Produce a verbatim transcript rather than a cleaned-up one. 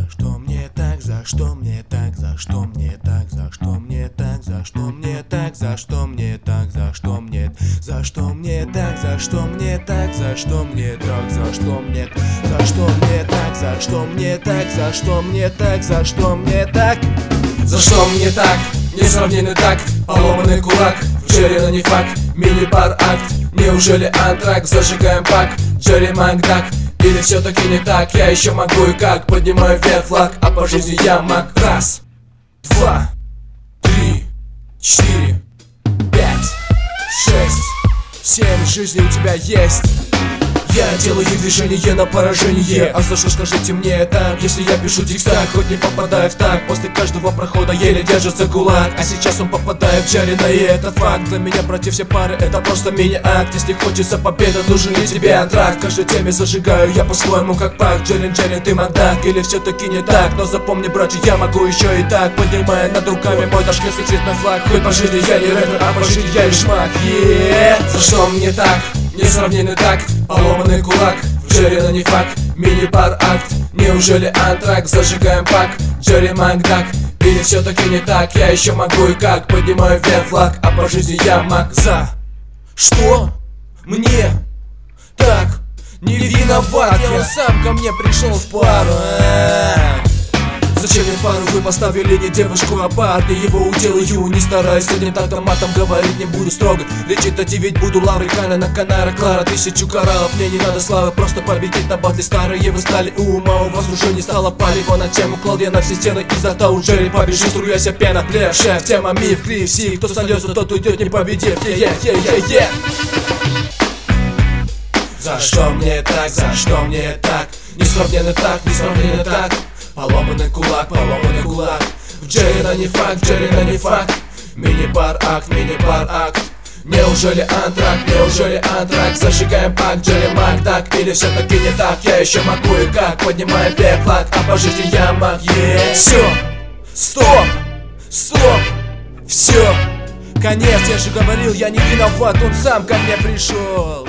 За что мне так, за что мне так, за что мне так, за что мне так, за что мне так, за что мне так, за что мне, за что мне так, за что мне так, за что мне так, за что мне, за что мне так, за что мне так, за что мне так, за что мне так, за что мне так, несравненный так, поломанный кулак, Джерри, но не факт, мини-бар акт. Неужели антрак, зажигаем пак, Джерри Макдак? Или все-таки не так, я еще могу и как. Поднимаю вверх флаг, а по жизни я маг. Раз, два, три, четыре, пять, шесть, семь. Жизни у тебя есть. Я делаю движение на поражение. А за что, скажите мне так, если я пишу текстак, хоть не попадаю в так, после каждого прохода еле держится кулак. А сейчас он попадает в Джеррина, и это факт. Для меня против все пары это просто мини-акт. Если хочется победа, нужен ли тебе антракт? В каждой теме зажигаю я по-своему как пак. Джеррин, Джеррин, ты Макдак, или все-таки не так? Но запомни, братья, я могу еще и так. Поднимая над руками мой ташкентский цветной флаг. Хоть по жизни я не рэпер, а по жизни я лишь маг. Yeah. За что мне так? Несравненный так, поломанный кулак, Джерри, но не факт, мини-бар акт. Неужели антрак, зажигаем пак, Джерри Макдак? Или все-таки не так, я еще могу и как. Поднимаю вверх флаг, а по жизни я маг. За что мне так не виноват? Я он сам ко мне пришел в пару. Зачем мне пару вы поставили не девушку, а парня? Его уделаю, не стараюсь, сегодня так матом говорить не буду строго. Лечить-то ведь буду лавры, Кана на Канара, Клара. Тысячу кораллов, мне не надо славы, просто победить на батле. Старые вы стали ума, у вас уже не стало палева. На тему клал я на все стены, изо рта у Джерри побежит, струяся пена. Плев, шеф, тема, миф, клиф, си. Кто сольется, тот уйдет, не победив. Е, е, е, е. За что мне так, за что мне так? Несравненно так, несравненно так. Поломанный кулак, поломанный кулак, в Джеррина не факт, Джеррина не факт. Мини-бар акт, мини-бар акт. Неужели антрак, неужели антрак? Зажигаем пак, Джерри Макдак. Или все-таки не так, я еще могу и как. Поднимаю вверх флаг, а по жизни я маг. Yeah. Все, стоп, стоп, все. Конец, я же говорил, я не виноват, он сам ко мне пришел.